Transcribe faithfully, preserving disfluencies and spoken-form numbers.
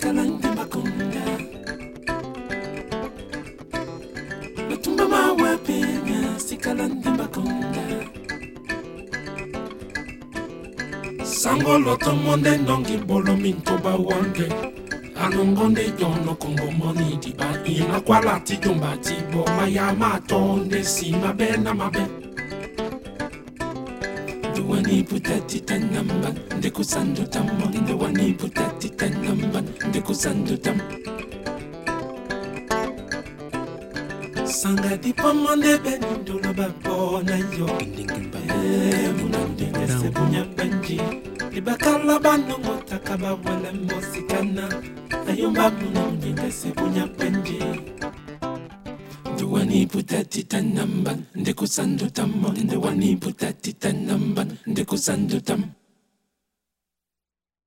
sikalandi bakunda Batumba mawe penya sikalandi bakunda Sango loto monde nongi bolo minto ba wange Anongonde yono kongo moni di ba ina kwala ti jomba ti bo maya matonde si mabe na mabe Duwani putati tanamba ndeku sandu tammo Duwani putati tanamba ndeku sandu tam Sanga di pomande benindo la babo na yo Ndingimba e munande se bunya banji Libakala bano mota kaba wala mosikana Ayumba munande se bunya banji Duwani putati tanamba ndeku sandu tammo Duwani putati tanamba ndeku sandu tam